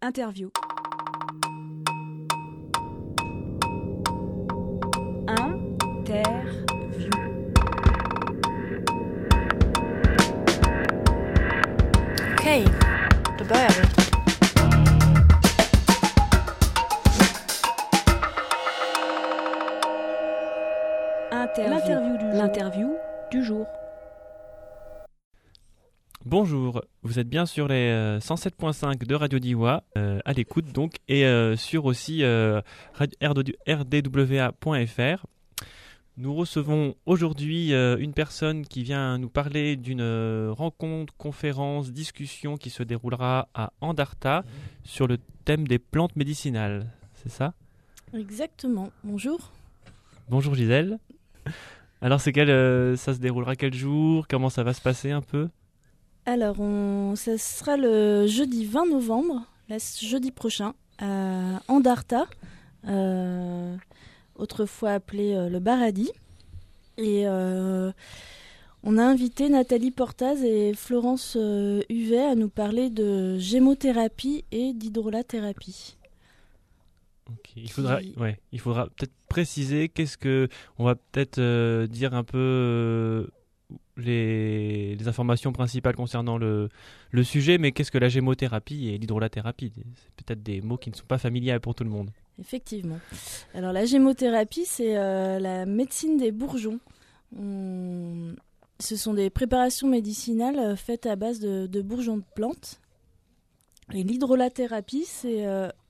Interview. Okej, då börjar vi. L'interview du jour. Bonjour, vous êtes bien sur les 107.5 de Radio Diois, à l'écoute donc, et sur aussi rdwa.fr. Nous recevons aujourd'hui une personne qui vient nous parler d'une rencontre, conférence, discussion qui se déroulera à Andarta sur le thème des plantes médicinales, c'est ça ? Exactement, bonjour. Bonjour Gisèle. Alors ça se déroulera quel jour ? Comment ça va se passer un peu ? Alors, ça sera le jeudi 20 novembre, jeudi prochain, à Andarta, autrefois appelé le Baradis. Et on a invité Nathalie Portaz et Florence Huvet à nous parler de gémothérapie et d'hydrolathérapie. Okay. Il faudra peut-être préciser on va peut-être dire un peu les informations principales concernant le sujet, mais qu'est-ce que la gémothérapie et l'hydrolathérapie ? C'est peut-être des mots qui ne sont pas familiers pour tout le monde. Effectivement. Alors la gémothérapie, c'est la médecine des bourgeons. Ce sont des préparations médicinales faites à base de bourgeons de plantes. Et l'hydrolathérapie, c'est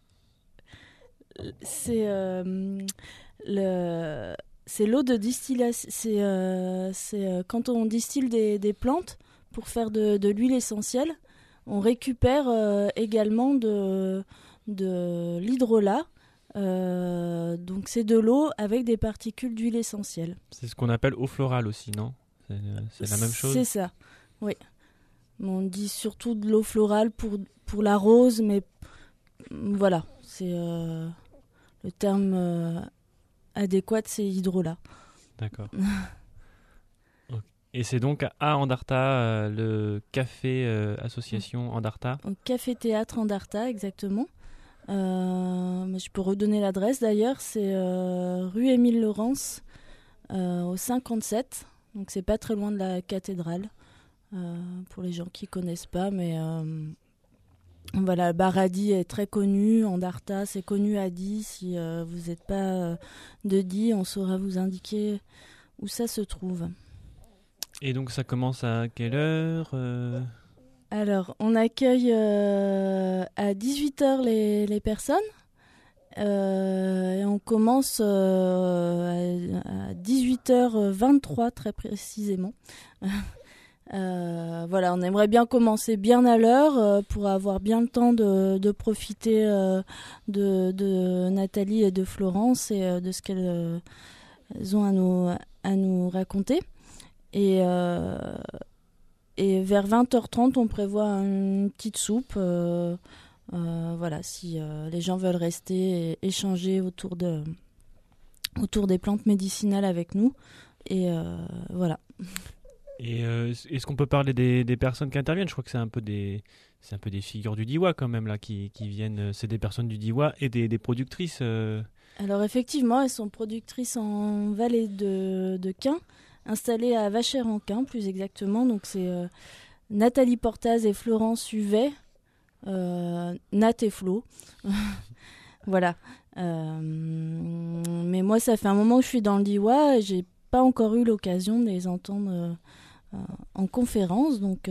l'eau de distillation. C'est quand on distille des plantes pour faire de l'huile essentielle. On récupère également de l'hydrolat. Donc c'est de l'eau avec des particules d'huile essentielle. C'est ce qu'on appelle eau florale aussi, non ? C'est la même chose ? C'est ça, oui. On dit surtout de l'eau florale pour la rose, mais voilà, c'est le terme adéquat, c'est hydrolat. D'accord. Et c'est donc à Andarta, le café association Andarta ? Au café-théâtre Andarta, exactement. Je peux redonner l'adresse d'ailleurs, c'est rue Émile Laurence au 57, donc c'est pas très loin de la cathédrale pour les gens qui connaissent pas, mais voilà, Baradis est très connu, Andarta c'est connu à Die. Si vous n'êtes pas de Die, on saura vous indiquer où ça se trouve. Et donc ça commence à quelle heure Alors, on accueille à 18h les personnes et on commence à 18h23 très précisément. Voilà, on aimerait bien commencer bien à l'heure pour avoir bien le temps de profiter de Nathalie et de Florence et de ce qu'elles ont à nous raconter. Et vers 20h30, on prévoit une petite soupe. Voilà, si les gens veulent rester et échanger autour des plantes médicinales avec nous. Et voilà. Et est-ce qu'on peut parler des personnes qui interviennent ? Je crois que c'est un peu des figures du Diois quand même là qui viennent. C'est des personnes du Diois et des productrices. Alors effectivement, elles sont productrices en vallée de Quin, installées à Vacheres-en-Quin plus exactement. Donc c'est Nathalie Portaz et Florence Huvet, Nat et Flo. Voilà. Mais moi, ça fait un moment que je suis dans le Diois et j'ai pas encore eu l'occasion de les entendre en conférence. Donc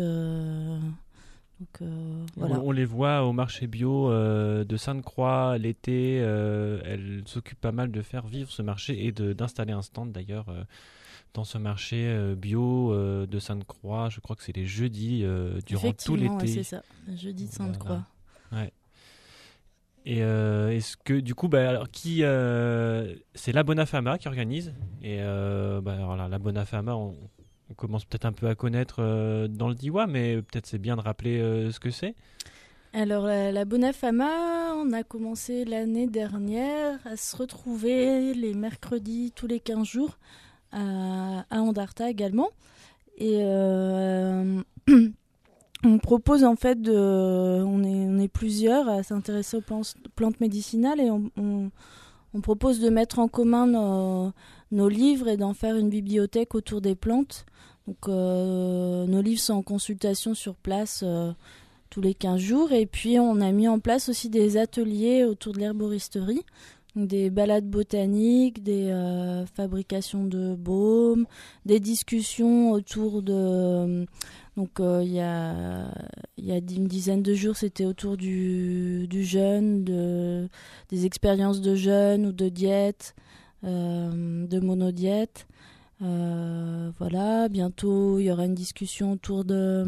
voilà. On les voit au marché bio de Sainte-Croix l'été. Elles s'occupent pas mal de faire vivre ce marché et d'installer un stand d'ailleurs dans ce marché bio de Sainte-Croix. Je crois que c'est les jeudis durant tout l'été. Ouais, c'est ça, le jeudi de Sainte-Croix. Voilà. Ouais. Et est-ce que du coup, alors, c'est la Bonafama qui organise. Et alors là, la Bonafama, on commence peut-être un peu à connaître dans le Diois, mais peut-être c'est bien de rappeler ce que c'est. Alors la Bonafama, on a commencé l'année dernière à se retrouver les mercredis tous les 15 jours à Andarta également. Et On propose en fait on est plusieurs à s'intéresser aux plantes médicinales et on propose de mettre en commun nos livres et d'en faire une bibliothèque autour des plantes. Donc nos livres sont en consultation sur place tous les 15 jours et puis on a mis en place aussi des ateliers autour de l'herboristerie. Donc, des balades botaniques, des fabrications de baumes, des discussions autour de... Donc il y a une dizaine de jours, c'était autour du jeûne, des expériences de jeûne ou de diète, de monodiète. Voilà, bientôt il y aura une discussion autour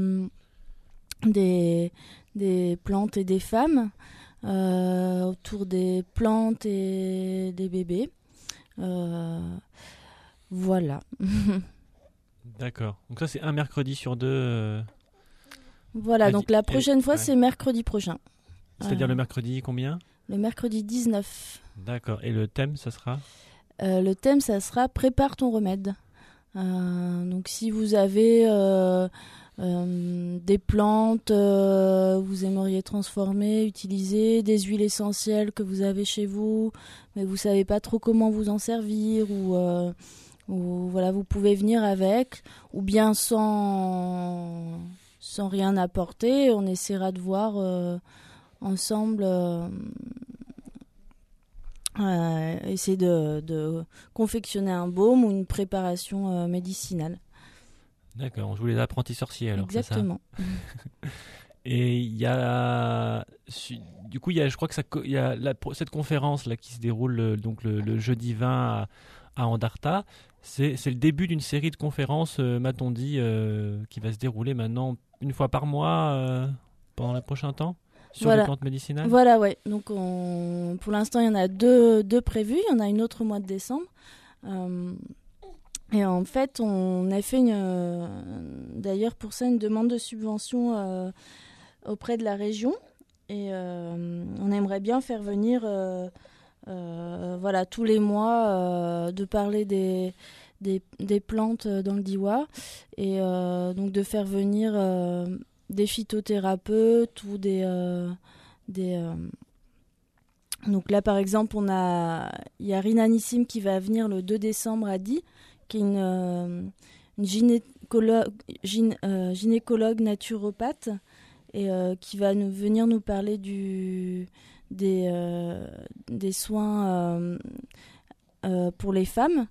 des plantes et des femmes. Autour des plantes et des bébés. Voilà. D'accord. Donc ça, c'est un mercredi sur deux. Voilà, donc la prochaine fois, c'est mercredi prochain. C'est-à-dire le mercredi combien ? Le mercredi 19. D'accord. Et le thème, ça sera ? Le thème, ça sera « Prépare ton remède ». Donc si vous avez... des plantes vous aimeriez transformer, utiliser, des huiles essentielles que vous avez chez vous, mais vous savez pas trop comment vous en servir, ou voilà, vous pouvez venir avec, ou bien sans rien apporter. On essaiera de voir ensemble, essayer de confectionner un baume ou une préparation médicinale. D'accord, on joue les apprentis sorciers alors. Exactement. C'est ça. Et il y a, du coup, je crois que il y a cette conférence là qui se déroule donc le jeudi 20 à Andarta. C'est le début d'une série de conférences, m'a-t-on dit, qui va se dérouler maintenant une fois par mois pendant les prochains temps sur les plantes médicinales. Voilà, ouais. Donc pour l'instant, il y en a deux prévues. Il y en a une autre au mois de décembre. Et en fait, on a fait d'ailleurs pour ça une demande de subvention auprès de la région. Et on aimerait bien faire venir voilà, tous les mois de parler des plantes dans le Diois. Et donc de faire venir des phytothérapeutes ou donc là, par exemple, il y a Rina Nissim qui va venir le 2 décembre à Die, qui est une gynécologue naturopathe et qui va venir nous parler des soins pour les femmes.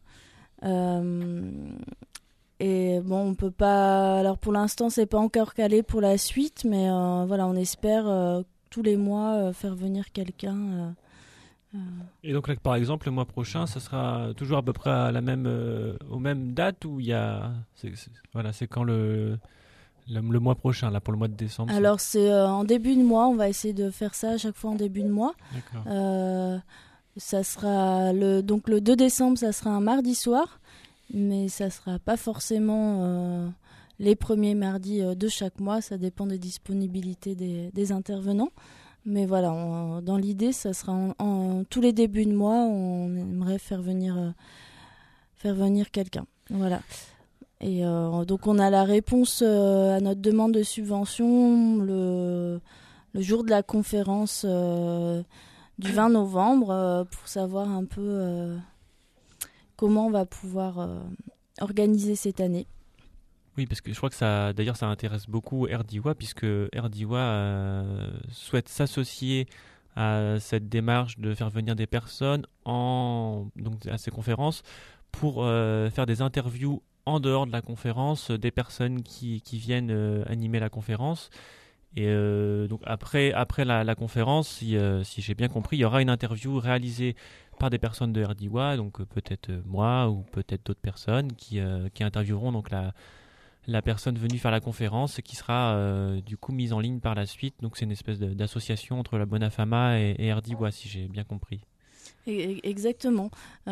Et bon, on peut pas... Alors pour l'instant, c'est pas encore calé pour la suite, mais voilà, on espère tous les mois faire venir quelqu'un. Et donc là, par exemple, le mois prochain, ça sera toujours à peu près à aux mêmes dates où il y a... c'est quand le mois prochain, là, pour le mois de décembre? Alors c'est en début de mois, on va essayer de faire ça à chaque fois en début de mois. D'accord. Ça sera donc le 2 décembre, ça sera un mardi soir, mais ça sera pas forcément les premiers mardis de chaque mois, ça dépend des disponibilités des intervenants. Mais voilà, dans l'idée, ça sera en tous les débuts de mois, on aimerait faire venir quelqu'un. Voilà. Et donc on a la réponse à notre demande de subvention le jour de la conférence du 20 novembre pour savoir un peu comment on va pouvoir organiser cette année. Oui, parce que je crois que ça intéresse beaucoup Erdiwa, puisque Erdiwa souhaite s'associer à cette démarche de faire venir des personnes donc à ces conférences pour faire des interviews en dehors de la conférence, des personnes qui viennent animer la conférence. Et donc après la conférence, si j'ai bien compris, il y aura une interview réalisée par des personnes de Erdiwa, donc peut-être moi ou peut-être d'autres personnes qui intervieweront donc la personne venue faire la conférence, qui sera du coup mise en ligne par la suite. Donc c'est une espèce d'association entre la Bonafama et Erdiwa, si j'ai bien compris. Exactement.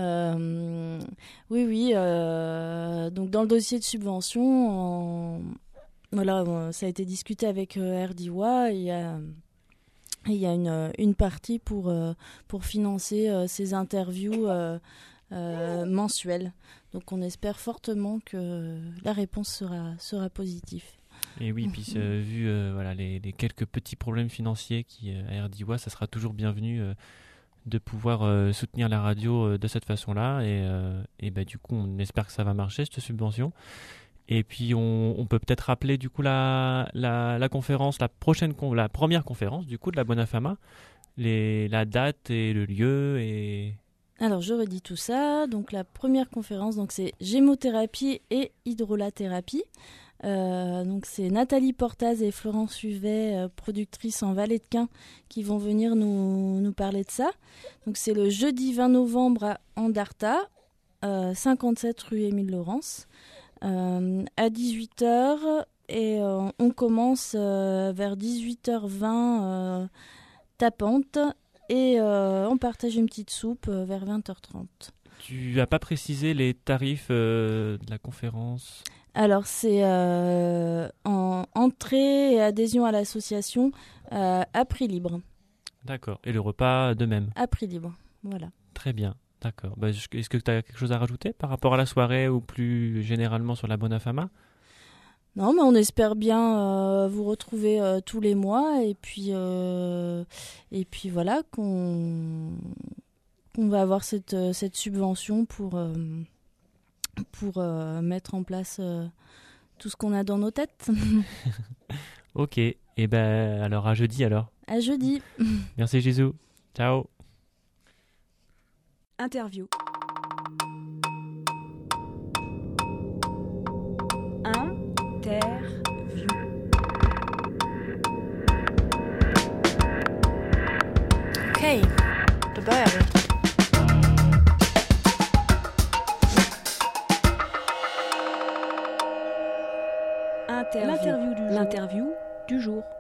Oui. Donc dans le dossier de subvention, voilà, ça a été discuté avec Erdiwa. Il y a une partie pour financer ces interviews mensuelles. Donc on espère fortement que la réponse sera positive. Et oui, puis vu voilà, les quelques petits problèmes financiers qui à RDIWA, ça sera toujours bienvenu de pouvoir soutenir la radio de cette façon-là. Et du coup, on espère que ça va marcher, cette subvention. Et puis, on peut peut-être rappeler du coup la conférence, la première conférence du coup de la Bonafama, la date et le lieu et... Alors, je redis tout ça. Donc, la première conférence, donc, c'est gémothérapie et hydrolathérapie. Donc, c'est Nathalie Portaz et Florence Huvet, productrices en Vallée de Quin, qui vont venir nous parler de ça. Donc, c'est le jeudi 20 novembre à Andarta, 57 rue Émile Laurence, à 18h. Et on commence vers 18h20 tapante. Et on partage une petite soupe vers 20h30. Tu n'as pas précisé les tarifs de la conférence ? Alors, c'est en entrée et adhésion à l'association à prix libre. D'accord. Et le repas de même ? À prix libre, voilà. Très bien, d'accord. Est-ce que tu as quelque chose à rajouter par rapport à la soirée ou plus généralement sur la Bonafama ? Non, mais on espère bien vous retrouver tous les mois et puis voilà qu'on va avoir cette subvention pour mettre en place tout ce qu'on a dans nos têtes. Ok, et alors à jeudi alors. À jeudi. Merci Jésus. Ciao. Interview. Interview. Okej, då börjar vi. L'interview du jour.